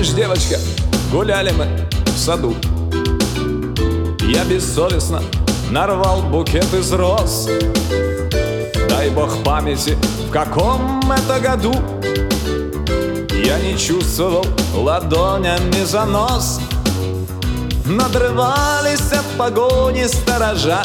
Помнишь, девочка, гуляли мы в саду? Я бессовестно нарвал букет из роз. Дай бог памяти, в каком это году я не чувствовал ладонями занос. Надрывались в погоне сторожа,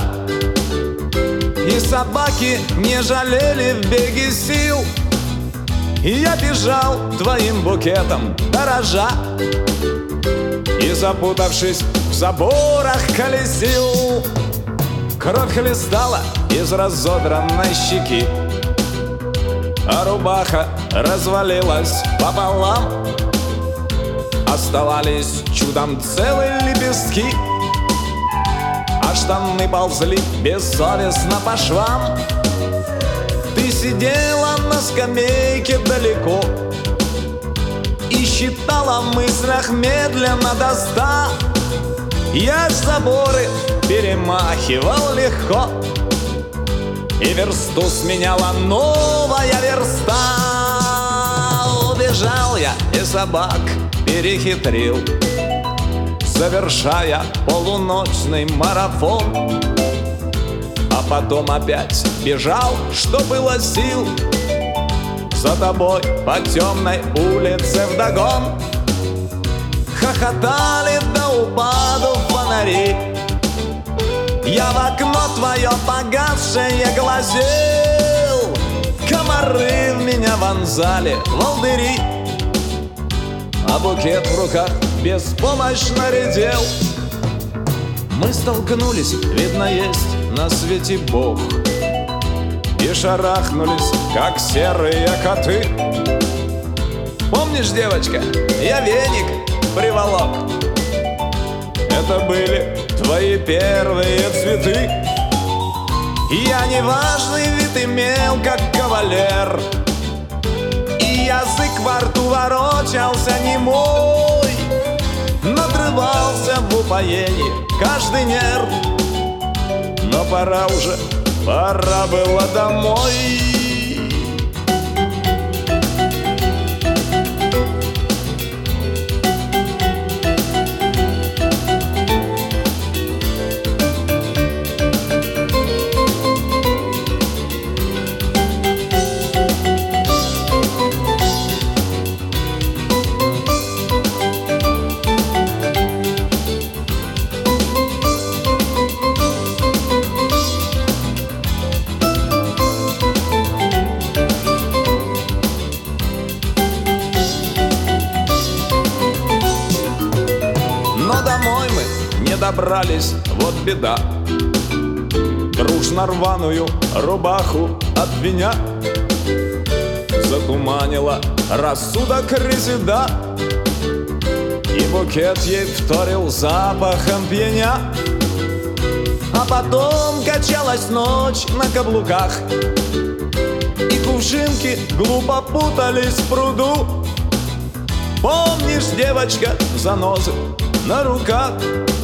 и собаки не жалели в беге сил. И я бежал твоим букетом дорожа, и, запутавшись в заборах, колесил. Кровь хлестала из разодранной щеки, а рубаха развалилась пополам. Оставались чудом целые лепестки, а штаны ползли бессовестно по швам. Ты сидела на скамейке далеко и считала в мыслях медленно до 100. Я ж заборы перемахивал легко, и версту сменяла новая верста. Убежал я и собак перехитрил, совершая полуночный марафон. А потом опять бежал, что было сил, за тобой по темной улице вдогон. Хохотали до упаду фонари, я в окно твое погасшее глазел. Комары в меня вонзали волдыри, а букет в руках беспомощно редел. Мы столкнулись, видно, есть на свете Бог, и шарахнулись, как серые коты. Помнишь, девочка, я веник приволок? Это были твои первые цветы. Я неважный вид имел, как кавалер, и язык во рту ворочался немой. Надрывался в упоении каждый нерв, но пора уже, пора было домой. Но домой мы не добрались, вот беда. Дружно рваную рубаху от меня затуманила рассудок резида, и букет ей вторил запахом пьяня. А потом качалась ночь на каблуках, и кувшинки глупо путались в пруду. Помнишь, девочка, занозы на руках?